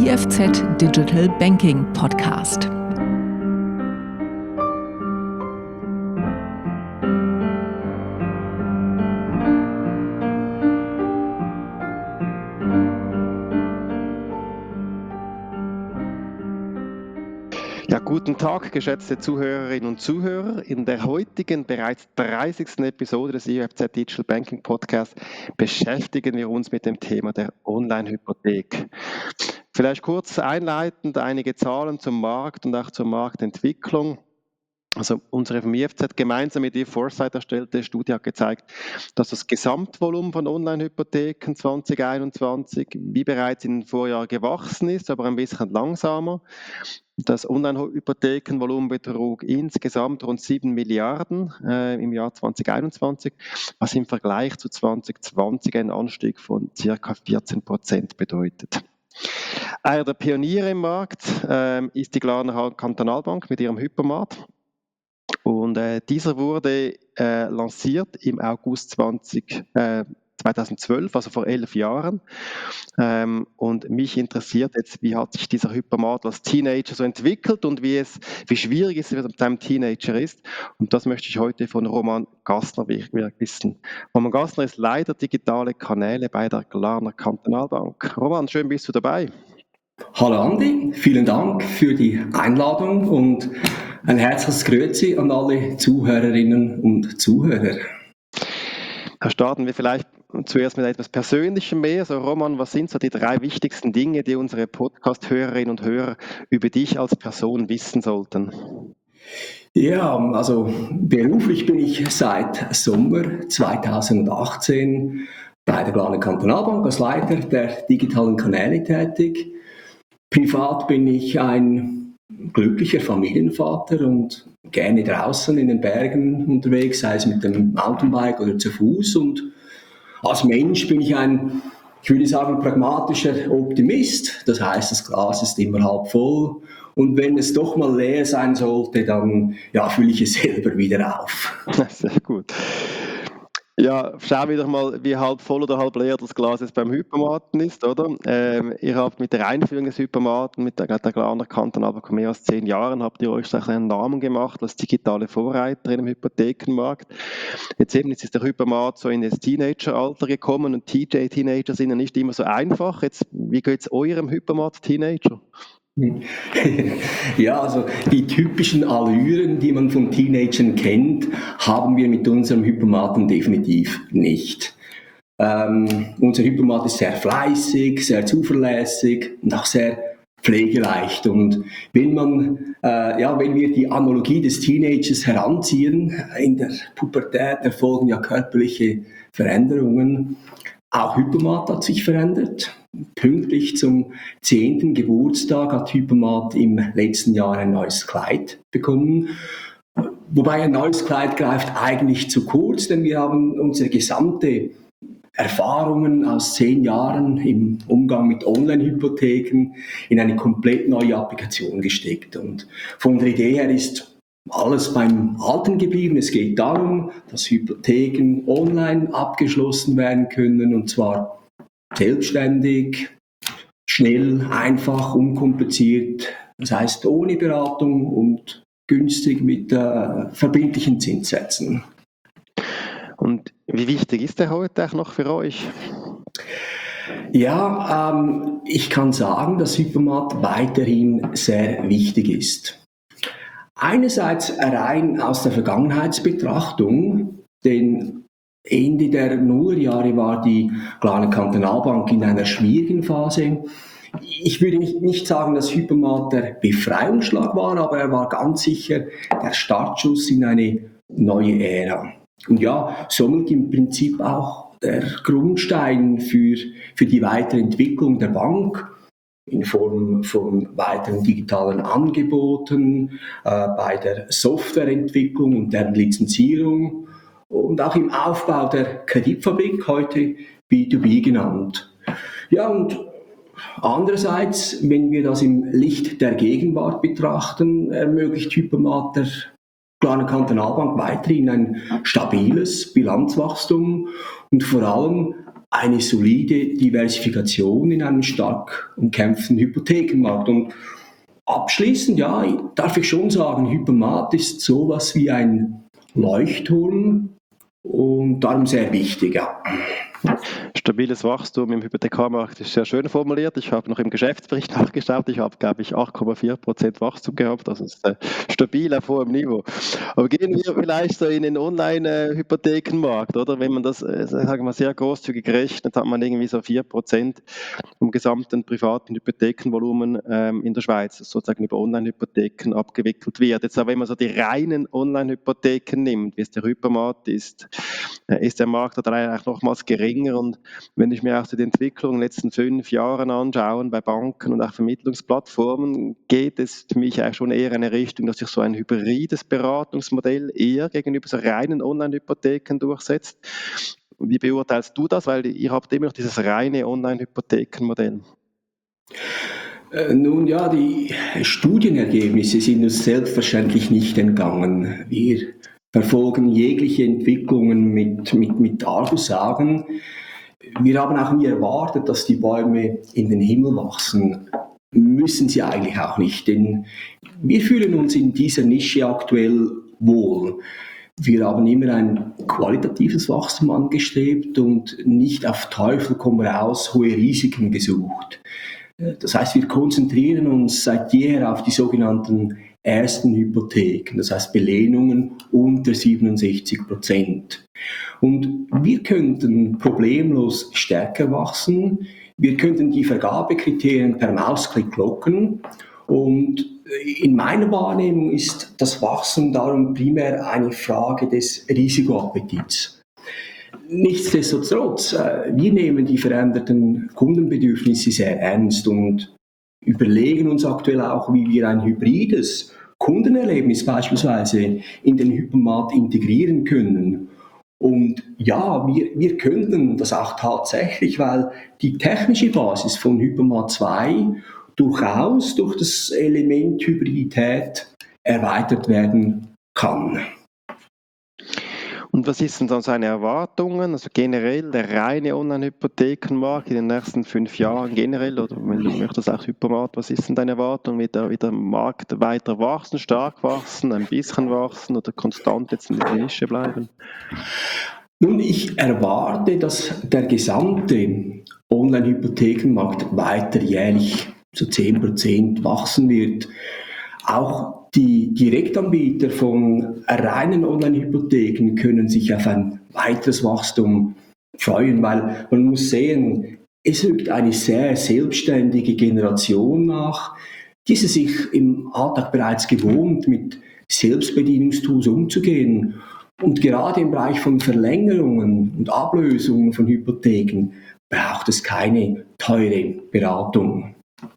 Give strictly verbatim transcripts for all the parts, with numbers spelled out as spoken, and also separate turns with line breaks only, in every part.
I F Z Digital Banking Podcast.
Ja, guten Tag, geschätzte Zuhörerinnen und Zuhörer. In der heutigen, bereits dreißigsten Episode des I F Z Digital Banking Podcast beschäftigen wir uns mit dem Thema der Online-Hypothek. Vielleicht kurz einleitend einige Zahlen zum Markt und auch zur Marktentwicklung. Also unsere vom I F Z gemeinsam mit I Foresight erstellte Studie hat gezeigt, dass das Gesamtvolumen von Online-Hypotheken zwanzig einundzwanzig wie bereits in den Vorjahren gewachsen ist, aber ein bisschen langsamer. Das Online-Hypothekenvolumen betrug insgesamt rund sieben Milliarden äh, im Jahr zwanzig einundzwanzig, was im Vergleich zu zwanzig zwanzig einen Anstieg von ca. vierzehn Prozent bedeutet. Einer der Pioniere im Markt äh, ist die Glarner Kantonalbank mit ihrem Hypomat. Und äh, dieser wurde äh, lanciert im August zwanzig, äh, zweitausendzwölf, also vor elf Jahren. Ähm, und mich interessiert jetzt, wie hat sich dieser Hypomat als Teenager so entwickelt und wie, es, wie schwierig es mit einem Teenager ist. Und das möchte ich heute von Roman Gassner wissen. Roman Gassner ist Leiter digitale Kanäle bei der Glarner Kantonalbank. Roman, schön bist du dabei.
Hallo Andi, vielen Dank für die Einladung und ein herzliches Grüezi an alle Zuhörerinnen und Zuhörer.
Da starten wir vielleicht zuerst mit etwas Persönlichem mehr. So, Roman, was sind so die drei wichtigsten Dinge, die unsere Podcast-Hörerinnen und Hörer über dich als Person wissen sollten?
Ja, also beruflich bin ich seit Sommer zweitausendachtzehn bei der Glarner Kantonalbank als Leiter der digitalen Kanäle tätig. Privat bin ich ein glücklicher Familienvater und gerne draußen in den Bergen unterwegs, sei es mit dem Mountainbike oder zu Fuß. Und als Mensch bin ich ein, ich würde sagen, pragmatischer Optimist. Das heißt, das Glas ist immer halb voll. Und wenn es doch mal leer sein sollte, dann ja, fülle ich es selber wieder auf.
Sehr gut. Ja, schauen wir doch mal, wie halb voll oder halb leer das Glas jetzt beim Hypomaten ist, oder? Ähm, ihr habt mit der Einführung des Hypomaten, mit der, der Glarner Kantonalbank vor mehr als zehn Jahren, habt ihr euch einen Namen gemacht als digitale Vorreiterin im Hypothekenmarkt. Jetzt eben jetzt ist der Hypomat so in das Teenageralter gekommen und T J-Teenager sind ja nicht immer so einfach. Jetzt, wie geht es eurem Hypomat-Teenager?
Ja, also die typischen Allüren, die man von Teenagern kennt, haben wir mit unserem Hypomaten definitiv nicht. Ähm, unser Hypomat ist sehr fleißig, sehr zuverlässig und auch sehr pflegeleicht. Und wenn man, äh, ja, wenn wir die Analogie des Teenagers heranziehen, in der Pubertät erfolgen ja körperliche Veränderungen. Auch Hypomat hat sich verändert. Pünktlich zum zehnten Geburtstag hat Hypomat im letzten Jahr ein neues Kleid bekommen. Wobei ein neues Kleid greift eigentlich zu kurz, denn wir haben unsere gesamte Erfahrungen aus zehn Jahren im Umgang mit Online-Hypotheken in eine komplett neue Applikation gesteckt. Und von der Idee her ist alles beim Alten geblieben. Es geht darum, dass Hypotheken online abgeschlossen werden können und zwar selbstständig, schnell, einfach, unkompliziert. Das heißt ohne Beratung und günstig mit äh, verbindlichen Zinssätzen.
Und wie wichtig ist der heute auch noch für euch?
Ja, ähm, ich kann sagen, dass Hypomat weiterhin sehr wichtig ist. Einerseits rein aus der Vergangenheitsbetrachtung, denn Ende der Nullerjahre war die Glarner Kantonalbank in einer schwierigen Phase. Ich würde nicht sagen, dass Hypomat der Befreiungsschlag war, aber er war ganz sicher der Startschuss in eine neue Ära. Und ja, somit im Prinzip auch der Grundstein für, für die Weiterentwicklung der Bank in Form von weiteren digitalen Angeboten, äh, bei der Softwareentwicklung und deren Lizenzierung und auch im Aufbau der Kreditfabrik, heute B zwei B genannt. Ja, und andererseits, wenn wir das im Licht der Gegenwart betrachten, ermöglicht Hypomat der Glarner Kantonalbank weiterhin ein stabiles Bilanzwachstum und vor allem eine solide Diversifikation in einem stark umkämpften Hypothekenmarkt. Und abschließend, ja, darf ich schon sagen, Hypomat ist sowas wie ein Leuchtturm und darum sehr wichtig, ja.
Stabiles Wachstum im Hypothekarmarkt ist sehr schön formuliert. Ich habe noch im Geschäftsbericht nachgeschaut. Ich habe, glaube ich, acht Komma vier Prozent Wachstum gehabt. Das ist äh, stabil auf hohem Niveau. Aber gehen wir vielleicht so in den Online-Hypothekenmarkt, oder? Wenn man das, äh, sagen wir mal, sehr großzügig rechnet, hat man irgendwie so vier Prozent vom gesamten privaten Hypothekenvolumen ähm, in der Schweiz, das sozusagen über Online-Hypotheken abgewickelt wird. Jetzt aber, wenn man so die reinen Online-Hypotheken nimmt, wie es der Hypomat ist, äh, ist der Markt da eigentlich nochmals geringer. Und wenn ich mir auch so die Entwicklung in den letzten fünf Jahren anschaue, bei Banken und auch Vermittlungsplattformen, geht es für mich eigentlich schon eher in eine Richtung, dass sich so ein hybrides Beratungsmodell eher gegenüber so reinen Online-Hypotheken durchsetzt. Wie beurteilst du das? Weil ihr habt immer noch dieses reine Online-Hypothekenmodell.
Äh, nun ja, die Studienergebnisse sind uns selbstverständlich nicht entgangen. Wir verfolgen jegliche Entwicklungen mit, mit, mit Argusaugen. Wir haben auch nie erwartet, dass die Bäume in den Himmel wachsen. Müssen sie eigentlich auch nicht, denn wir fühlen uns in dieser Nische aktuell wohl. Wir haben immer ein qualitatives Wachstum angestrebt und nicht auf Teufel komm raus hohe Risiken gesucht. Das heißt, wir konzentrieren uns seit jeher auf die sogenannten ersten Hypotheken, das heißt Belehnungen unter siebenundsechzig Prozent. Und wir könnten problemlos stärker wachsen, wir könnten die Vergabekriterien per Mausklick locken und in meiner Wahrnehmung ist das Wachstum darum primär eine Frage des Risikoappetits. Nichtsdestotrotz, wir nehmen die veränderten Kundenbedürfnisse sehr ernst und überlegen uns aktuell auch, wie wir ein hybrides Kundenerlebnis beispielsweise in den Hypomat integrieren können. Und ja, wir, wir könnten das auch tatsächlich, weil die technische Basis von Hypomat zwei durchaus durch das Element Hybridität erweitert werden kann.
Und was ist denn dann seine Erwartungen, also generell der reine Online-Hypothekenmarkt in den nächsten fünf Jahren generell, oder wenn du möchtest auch Hypomat, was ist denn deine Erwartung, wird der, wird der Markt weiter wachsen, stark wachsen, ein bisschen wachsen oder konstant jetzt in der Nische bleiben?
Nun, ich erwarte, dass der gesamte Online-Hypothekenmarkt weiter jährlich zu zehn Prozent wachsen wird. Auch die Direktanbieter von reinen Online-Hypotheken können sich auf ein weiteres Wachstum freuen, weil man muss sehen, es rückt eine sehr selbstständige Generation nach, die sich im Alltag bereits gewohnt, mit Selbstbedienungstools umzugehen. Und gerade im Bereich von Verlängerungen und Ablösungen von Hypotheken braucht es keine teure Beratung.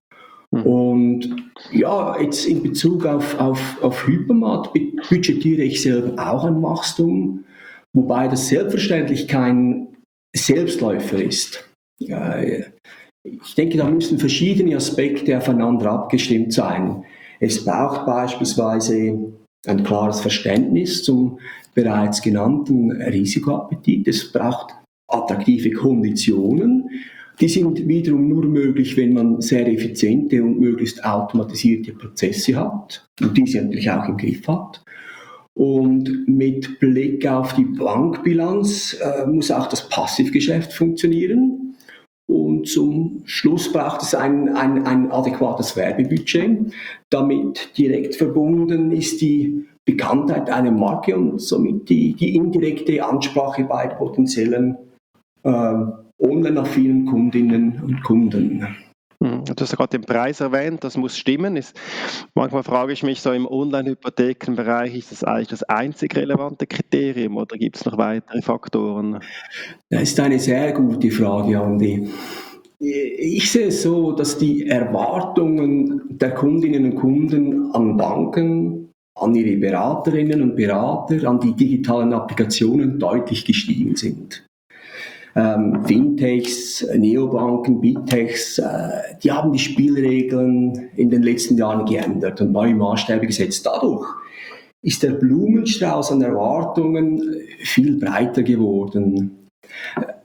Und ja, jetzt in Bezug auf, auf, auf Hypomat budgetiere ich selber auch ein Wachstum, wobei das selbstverständlich kein Selbstläufer ist. Ja, ich denke, da müssen verschiedene Aspekte aufeinander abgestimmt sein. Es braucht beispielsweise ein klares Verständnis zum bereits genannten Risikoappetit. Es braucht attraktive Konditionen. Die sind wiederum nur möglich, wenn man sehr effiziente und möglichst automatisierte Prozesse hat und diese natürlich auch im Griff hat. Und mit Blick auf die Bankbilanz äh, muss auch das Passivgeschäft funktionieren. Und zum Schluss braucht es ein, ein, ein adäquates Werbebudget. Damit direkt verbunden ist die Bekanntheit einer Marke und somit die, die indirekte Ansprache bei potenziellen äh, online-affinen Kundinnen und Kunden.
Du hast gerade den Preis erwähnt, das muss stimmen. Ist, manchmal frage ich mich so, im Online-Hypothekenbereich, ist das eigentlich das einzig relevante Kriterium oder gibt es noch weitere Faktoren?
Das ist eine sehr gute Frage, Andi. Ich sehe es so, dass die Erwartungen der Kundinnen und Kunden an Banken, an ihre Beraterinnen und Berater, an die digitalen Applikationen deutlich gestiegen sind. Ähm, Fintechs, Neobanken, Bigtechs, äh, die haben die Spielregeln in den letzten Jahren geändert und neue Maßstäbe gesetzt. Dadurch ist der Blumenstrauß an Erwartungen viel breiter geworden.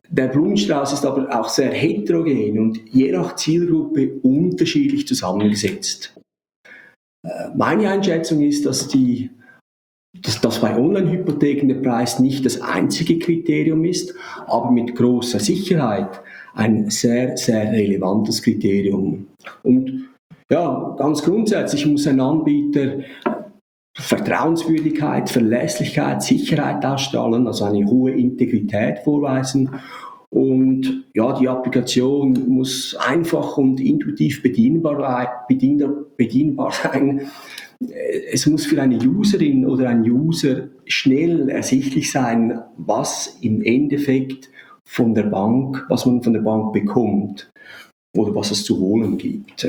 der Blumenstrauß ist aber auch sehr heterogen und je nach Zielgruppe unterschiedlich zusammengesetzt. Meine Einschätzung ist, dass, die, dass, dass bei Online-Hypotheken der Preis nicht das einzige Kriterium ist, aber mit großer Sicherheit ein sehr, sehr relevantes Kriterium. Und ja, ganz grundsätzlich muss ein Anbieter Vertrauenswürdigkeit, Verlässlichkeit, Sicherheit ausstrahlen, also eine hohe Integrität vorweisen. Und ja, die Applikation muss einfach und intuitiv bedienbar, bedienbar, bedienbar sein. Es muss für eine Userin oder ein User schnell ersichtlich sein, was im Endeffekt von der Bank, was man von der Bank bekommt oder was es zu holen gibt.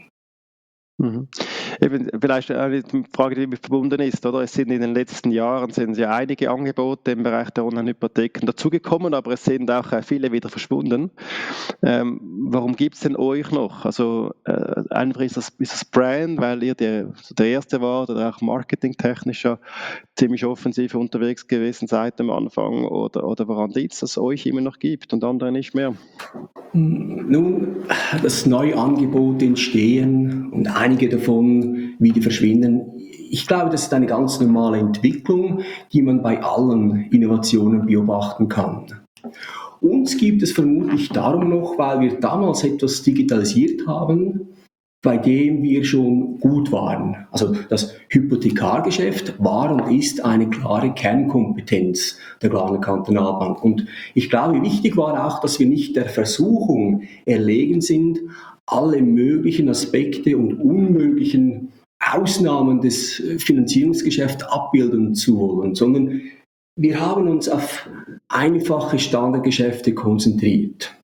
Mhm. Eben, vielleicht eine Frage, die damit verbunden ist, oder? Es sind in den letzten Jahren sind ja einige Angebote im Bereich der Online-Hypotheken dazugekommen, aber es sind auch viele wieder verschwunden. Ähm, warum gibt es denn euch noch? Also äh, einfach ist das, ist das Brand, weil ihr der, der Erste war oder auch marketingtechnisch ja ziemlich offensiv unterwegs gewesen seit dem Anfang, oder, oder woran liegt es, dass es euch immer noch gibt und andere nicht mehr?
Nun, dass neue Angebote entstehen und einige davon wieder verschwinden, ich glaube, das ist eine ganz normale Entwicklung, die man bei allen Innovationen beobachten kann. Uns gibt es vermutlich darum noch, weil wir damals etwas digitalisiert haben, bei dem wir schon gut waren. Also das Hypothekargeschäft war und ist eine klare Kernkompetenz der Glarner Kantonalbank. Und ich glaube, wichtig war auch, dass wir nicht der Versuchung erlegen sind, alle möglichen Aspekte und unmöglichen Ausnahmen des Finanzierungsgeschäfts abbilden zu wollen, sondern wir haben uns auf einfache Standardgeschäfte konzentriert.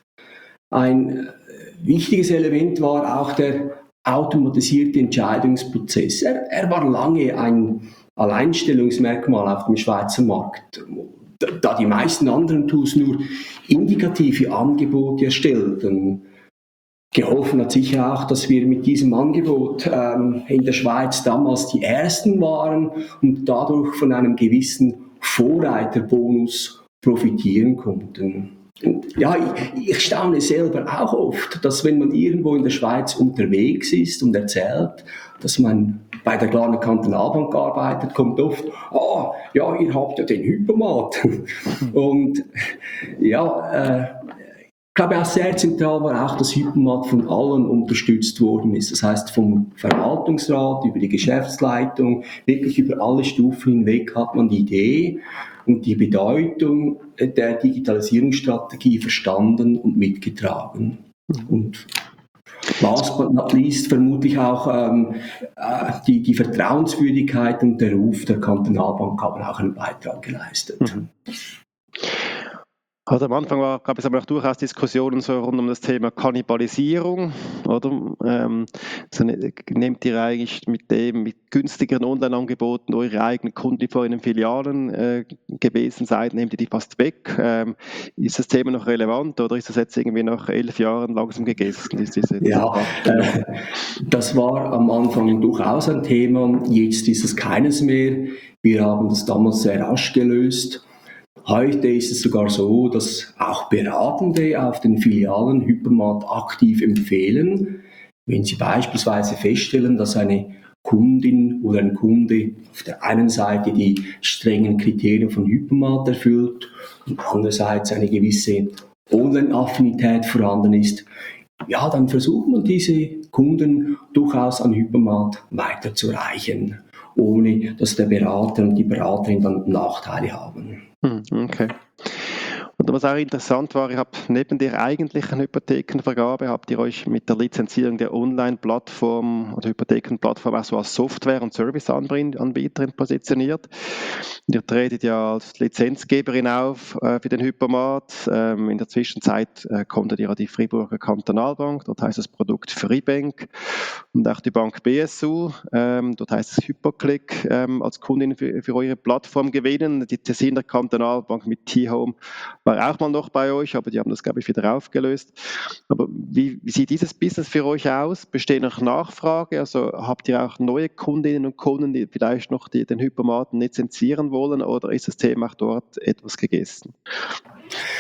Ein wichtiges Element war auch der automatisierte Entscheidungsprozess. Er, er war lange ein Alleinstellungsmerkmal auf dem Schweizer Markt, da die meisten anderen Tools nur indikative Angebote erstellten. Geholfen hat sicher auch, dass wir mit diesem Angebot ähm, in der Schweiz damals die Ersten waren und dadurch von einem gewissen Vorreiterbonus profitieren konnten. Und ja, ich, ich staune selber auch oft, dass wenn man irgendwo in der Schweiz unterwegs ist und erzählt, dass man bei der Glarner Kantonalbank arbeitet, kommt oft, ah, ja, ihr habt ja den Hypomat. Und ja, äh, ich glaube auch sehr zentral war auch, dass Hypomat von allen unterstützt worden ist. Das heißt, vom Verwaltungsrat über die Geschäftsleitung, wirklich über alle Stufen hinweg hat man die Idee und die Bedeutung der Digitalisierungsstrategie verstanden und mitgetragen. Und last but not least vermutlich auch ähm, die, die Vertrauenswürdigkeit und der Ruf der Kantonalbank haben auch einen Beitrag geleistet.
Mhm. Also am Anfang war, gab es aber auch durchaus Diskussionen so rund um das Thema Kannibalisierung, oder? Ähm, so ne, nehmt ihr eigentlich mit dem, mit günstigeren Online-Angeboten eure eigenen Kunden, die vor in den Filialen äh, gewesen seid, nehmt ihr die fast weg? Ähm, ist das Thema noch relevant oder ist das jetzt irgendwie nach elf Jahren langsam gegessen? Ist diese, diese
ja, äh, das war am Anfang durchaus ein Thema, jetzt ist es keines mehr. Wir haben das damals sehr rasch gelöst. Heute ist es sogar so, dass auch Beratende auf den Filialen Hypomat aktiv empfehlen, wenn sie beispielsweise feststellen, dass eine Kundin oder ein Kunde auf der einen Seite die strengen Kriterien von Hypomat erfüllt und andererseits eine gewisse Online-Affinität vorhanden ist, ja, dann versucht man diese Kunden durchaus an Hypomat weiterzureichen, ohne dass der Berater und die Beraterin dann Nachteile haben.
Okay. Und was auch interessant war, ihr habt neben der eigentlichen Hypothekenvergabe, habt ihr euch mit der Lizenzierung der Online-Plattform oder Hypothekenplattform auch so als Software- und Serviceanbieterin positioniert. Und ihr tretet ja als Lizenzgeberin auf äh, für den Hypomat. Ähm, in der Zwischenzeit äh, konntet ihr ja die Freiburger Kantonalbank, dort heißt das Produkt Freebank, und auch die Bank B S U, ähm, dort heißt es Hypoclick, ähm, als Kundin für, für eure Plattform gewinnen. Die Tessiner Kantonalbank mit T-Home war auch mal noch bei euch, aber die haben das, glaube ich, wieder aufgelöst. Aber wie, wie sieht dieses Business für euch aus? Besteht noch Nachfrage? Also habt ihr auch neue Kundinnen und Kunden, die vielleicht noch die, den Hypomaten lizenzieren wollen, oder ist das Thema auch dort etwas gegessen?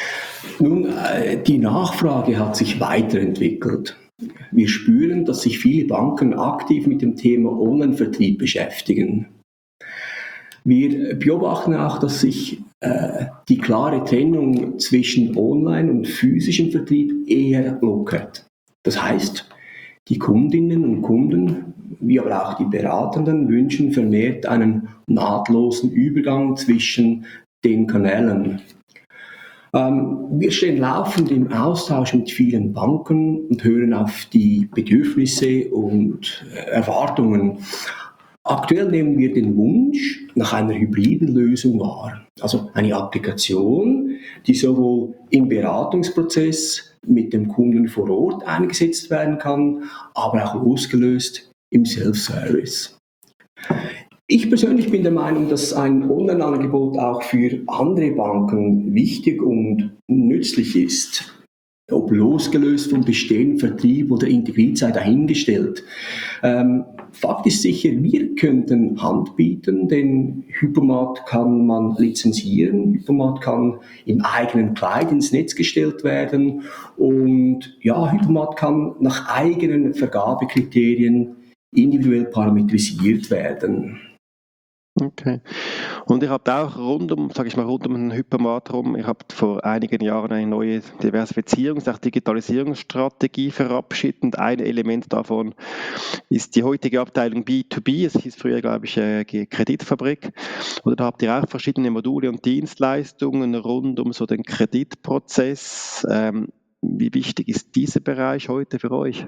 Nun, äh, die Nachfrage hat sich weiterentwickelt. Wir spüren, dass sich viele Banken aktiv mit dem Thema Online-Vertrieb beschäftigen. Wir beobachten auch, dass sich äh, die klare Trennung zwischen Online- und physischem Vertrieb eher lockert. Das heißt, die Kundinnen und Kunden, wie aber auch die Beratenden, wünschen vermehrt einen nahtlosen Übergang zwischen den Kanälen. Ähm, wir stehen laufend im Austausch mit vielen Banken und hören auf die Bedürfnisse und äh, Erwartungen. Aktuell nehmen wir den Wunsch nach einer hybriden Lösung wahr. Also eine Applikation, die sowohl im Beratungsprozess mit dem Kunden vor Ort eingesetzt werden kann, aber auch losgelöst im Self-Service. Ich persönlich bin der Meinung, dass ein Online-Angebot auch für andere Banken wichtig und nützlich ist. Ob losgelöst vom bestehenden Vertrieb oder integriert sei dahingestellt. Ähm, Fakt ist sicher, wir könnten Hand bieten, denn Hypomat kann man lizenzieren, Hypomat kann im eigenen Kleid ins Netz gestellt werden und ja, Hypomat kann nach eigenen Vergabekriterien individuell parametrisiert werden.
Okay. Und ihr habt auch rund um, sage ich mal, rund um den Hypomat herum, ihr habt vor einigen Jahren eine neue Diversifizierungs-, auch Digitalisierungsstrategie verabschiedet und ein Element davon ist die heutige Abteilung B zwei B, es hieß früher, glaube ich, äh, Kreditfabrik. Oder da habt ihr auch verschiedene Module und Dienstleistungen rund um so den Kreditprozess. Ähm, wie wichtig ist dieser Bereich heute für euch?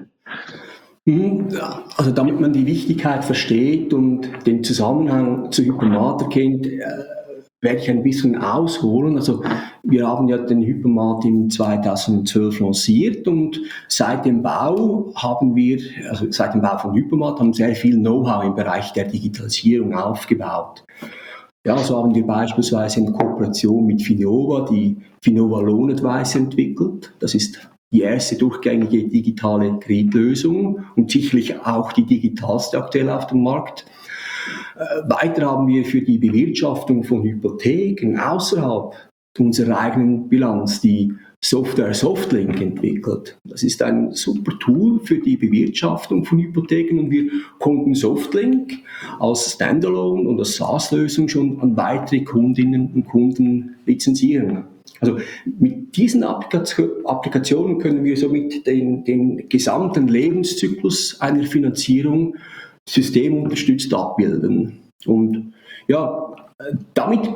Also damit man die Wichtigkeit versteht und den Zusammenhang zu Hypomat erkennt, äh, werde ich ein bisschen ausholen. Also wir haben ja den Hypomat im zweitausendzwölf lanciert und seit dem Bau haben wir, also seit dem Bau von Hypomat haben sehr viel Know-how im Bereich der Digitalisierung aufgebaut. Ja, so haben wir beispielsweise in Kooperation mit Finova die Finova Loan Advice entwickelt. Das ist die erste durchgängige digitale Kreditlösung und sicherlich auch die digitalste aktuell auf dem Markt. Äh, weiter haben wir für die Bewirtschaftung von Hypotheken außerhalb unserer eigenen Bilanz die Software Softlink entwickelt. Das ist ein super Tool für die Bewirtschaftung von Hypotheken und wir konnten Softlink als Standalone und als SaaS-Lösung schon an weitere Kundinnen und Kunden lizenzieren. Also mit diesen Applikationen können wir somit den, den gesamten Lebenszyklus einer Finanzierung systemunterstützt abbilden. Und ja, damit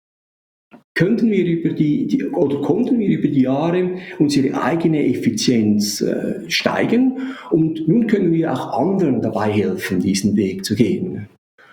könnten wir über die, die oder konnten wir über die Jahre unsere eigene Effizienz äh, steigern und nun können wir auch anderen dabei helfen, diesen Weg zu gehen.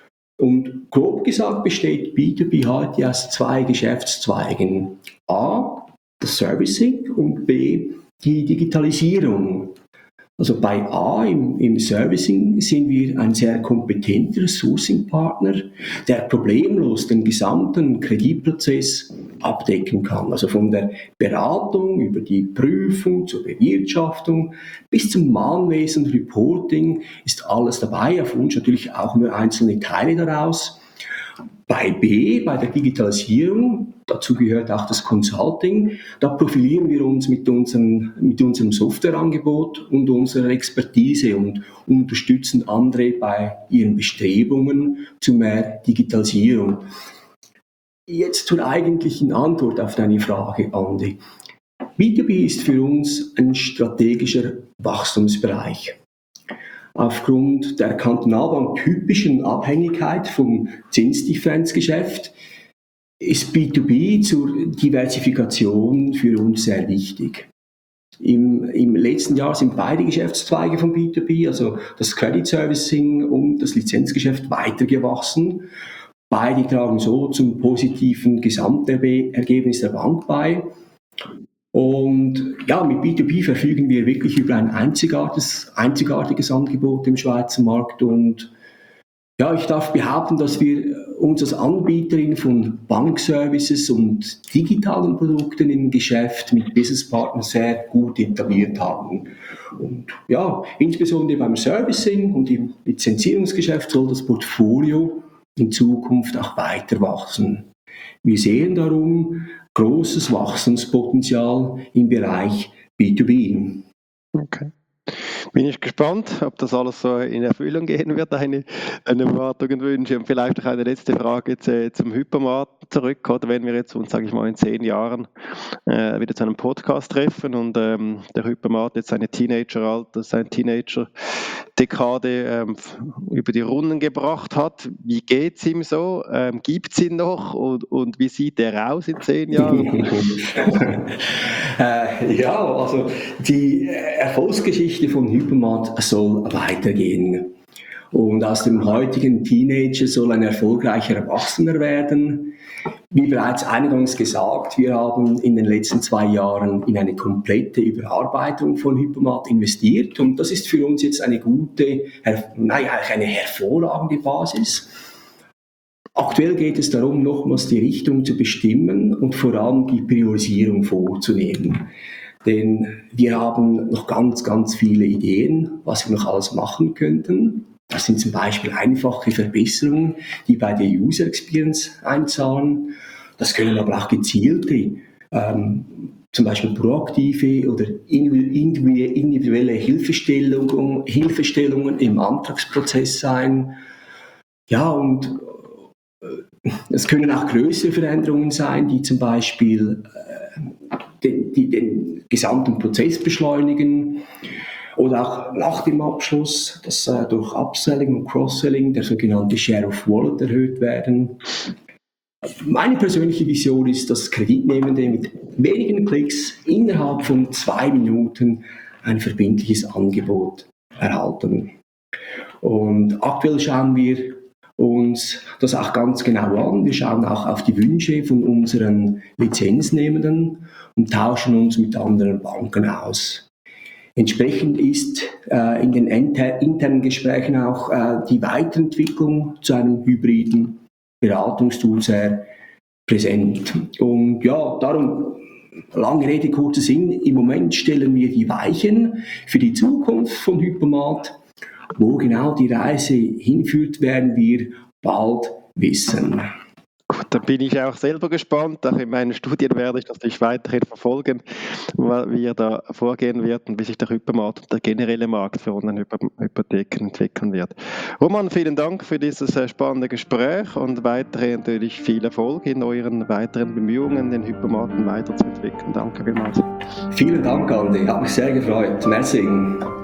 Und grob gesagt besteht B zwei B heute aus zwei Geschäftszweigen. A, das Servicing und B, die Digitalisierung. Also bei A im, im Servicing sind wir ein sehr kompetenter Sourcing-Partner, der problemlos den gesamten Kreditprozess abdecken kann. Also von der Beratung über die Prüfung zur Bewirtschaftung bis zum Mahnwesen, Reporting ist alles dabei, auf Wunsch natürlich auch nur einzelne Teile daraus. Bei B, bei der Digitalisierung, dazu gehört auch das Consulting, da profilieren wir uns mit unserem, mit unserem Softwareangebot und unserer Expertise und unterstützen andere bei ihren Bestrebungen zu mehr Digitalisierung. Jetzt zur eigentlichen Antwort auf deine Frage, Andi. B zwei B ist für uns ein strategischer Wachstumsbereich. Aufgrund der Kantonalbank-typischen Abhängigkeit vom Zinsdifferenzgeschäft ist B zwei B zur Diversifikation für uns sehr wichtig. Im, im letzten Jahr sind beide Geschäftszweige von B zwei B, also das Credit Servicing und das Lizenzgeschäft, weitergewachsen. Beide tragen so zum positiven Gesamtergebnis der Bank bei. Und ja, mit B zwei B verfügen wir wirklich über ein einzigartiges, einzigartiges Angebot im Schweizer Markt und ja, ich darf behaupten, dass wir uns als Anbieterin von Bankservices und digitalen Produkten im Geschäft mit Businesspartnern sehr gut etabliert haben. Und ja, insbesondere beim Servicing und im Lizenzierungsgeschäft soll das Portfolio in Zukunft auch weiter wachsen. Wir sehen darum großes Wachstumspotenzial im Bereich B zwei B.
Okay. Bin ich gespannt, ob das alles so in Erfüllung gehen wird, deine, deine Erwartungen und Wünsche. Und vielleicht auch eine letzte Frage jetzt, äh, zum Hypermarkt zurück. Oder wenn wir jetzt uns, sage ich mal, in zehn Jahren äh, wieder zu einem Podcast treffen und ähm, der Hypermarkt jetzt seine Teenager-Alter, seine Teenager-Dekade ähm, über die Runden gebracht hat. Wie geht es ihm so? Ähm, Gibt es ihn noch? Und, und wie sieht er aus in zehn Jahren?
äh, ja, also die Erfolgsgeschichte von Hypermart soll weitergehen. Und aus dem heutigen Teenager soll ein erfolgreicher Erwachsener werden. Wie bereits eingangs gesagt, wir haben in den letzten zwei Jahren in eine komplette Überarbeitung von Hypermart investiert. Und das ist für uns jetzt eine gute, naja, eine hervorragende Basis. Aktuell geht es darum, nochmals die Richtung zu bestimmen und vor allem die Priorisierung vorzunehmen. Denn wir haben noch ganz, ganz viele Ideen, was wir noch alles machen könnten. Das sind zum Beispiel einfache Verbesserungen, die bei der User Experience einzahlen. Das können aber auch gezielte, ähm, zum Beispiel proaktive oder individuelle Hilfestellungen, Hilfestellungen im Antragsprozess sein. Ja, und es können auch größere Veränderungen sein, die zum Beispiel äh, den, die den gesamten Prozess beschleunigen oder auch nach dem Abschluss, dass äh, durch Upselling und Cross-Selling der sogenannte Share of Wallet erhöht werden. Meine persönliche Vision ist, dass Kreditnehmende mit wenigen Klicks innerhalb von zwei Minuten ein verbindliches Angebot erhalten. Und aktuell schauen wir uns das auch ganz genau an. Wir schauen auch auf die Wünsche von unseren Lizenznehmenden und tauschen uns mit anderen Banken aus. Entsprechend ist äh, in den inter- internen Gesprächen auch äh, die Weiterentwicklung zu einem hybriden Beratungstool sehr präsent. Und ja, darum, lange Rede, kurzer Sinn, im Moment stellen wir die Weichen für die Zukunft von Hypermart. Wo genau die Reise hinführt, werden wir bald wissen.
Gut, da bin ich auch selber gespannt. Auch in meinen Studien werde ich das natürlich weiterhin verfolgen, wie er da vorgehen wird und wie sich der Hypermarkt und der generelle Markt für Online-Hypotheken entwickeln wird. Roman, vielen Dank für dieses spannende Gespräch und weiterhin natürlich viel Erfolg in euren weiteren Bemühungen, den Hypermarkt weiterzuentwickeln. Danke vielmals.
Vielen Dank, Andi. Hat mich sehr gefreut. Merci.